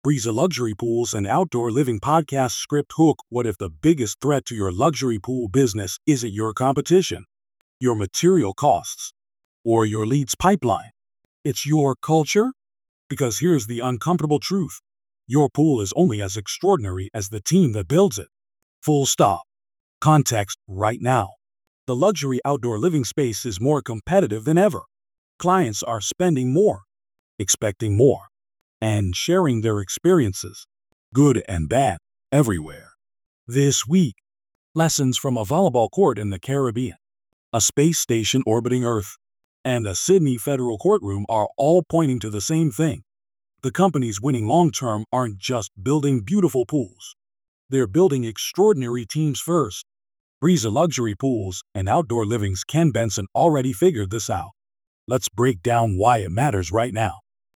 Breeza Luxury Pools and Outdoor Living Podcast Script Hook. What if the biggest threat to your luxury pool business isn't your competition, your material costs, or your leads pipeline? It's your culture? Because here's the uncomfortable truth. Your pool is only as extraordinary as the team that builds it. Full stop. Context right now. The luxury outdoor living space is more competitive than ever. Clients are spending more, expecting more, and sharing their experiences, good and bad, everywhere. This week, lessons from a volleyball court in the Caribbean, a space station orbiting Earth, and a Sydney federal courtroom are all pointing to the same thing. The companies winning long-term aren't just building beautiful pools. They're building extraordinary teams first. Breeza Luxury Pools and Outdoor Living's Ken Benson already figured this out. Let's break down why it matters right now.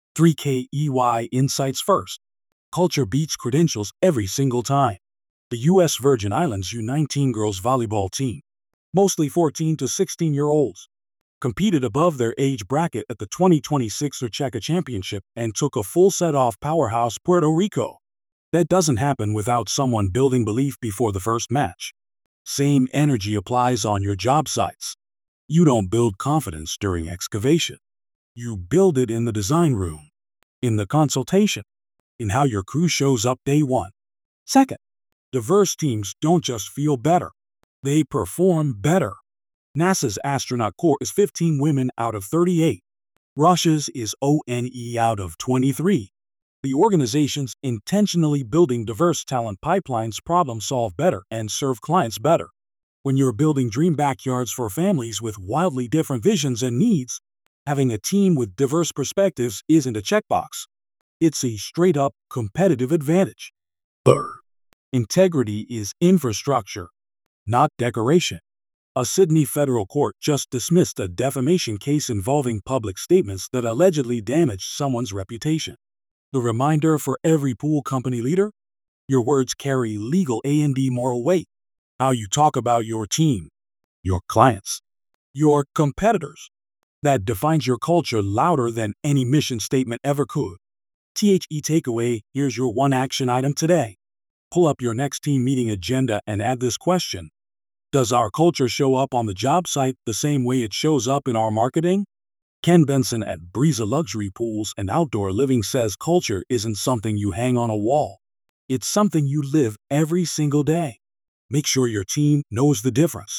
3KEY Insights first. Culture beats credentials every single time. The U.S. Virgin Islands U19 girls volleyball team, mostly 14 to 16-year-olds, competed above their age bracket at the 2026 Urcheca Championship and took a full set off powerhouse Puerto Rico. That doesn't happen without someone building belief before the first match. Same energy applies on your job sites. You don't build confidence during excavation. You build it in the design room, in the consultation, in how your crew shows up day one. Second, diverse teams don't just feel better, they perform better. NASA's astronaut corps is 15 women out of 38. Russia's is ONE out of 23. The organizations intentionally building diverse talent pipelines problem solve better and serve clients better. When you're building dream backyards for families with wildly different visions and needs, having a team with diverse perspectives isn't a checkbox. It's a straight-up competitive advantage. Third, integrity is infrastructure, not decoration. A Sydney federal court just dismissed a defamation case involving public statements that allegedly damaged someone's reputation. The reminder for every pool company leader: your words carry legal and moral weight. How you talk about your team, your clients, your competitors, that defines your culture louder than any mission statement ever could. THE takeaway: here's your one action item today. Pull up your next team meeting agenda and add this question. Does our culture show up on the job site the same way it shows up in our marketing? Ken Benson at Breeza Luxury Pools and Outdoor Living says culture isn't something you hang on a wall. It's something you live every single day. Make sure your team knows the difference.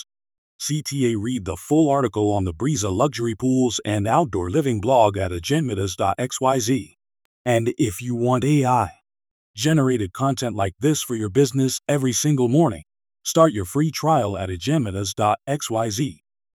CTA read the full article on the Breeza Luxury Pools and Outdoor Living blog at agenmidas.xyz. And if you want AI-generated content like this for your business every single morning, start your free trial at agenmidas.xyz.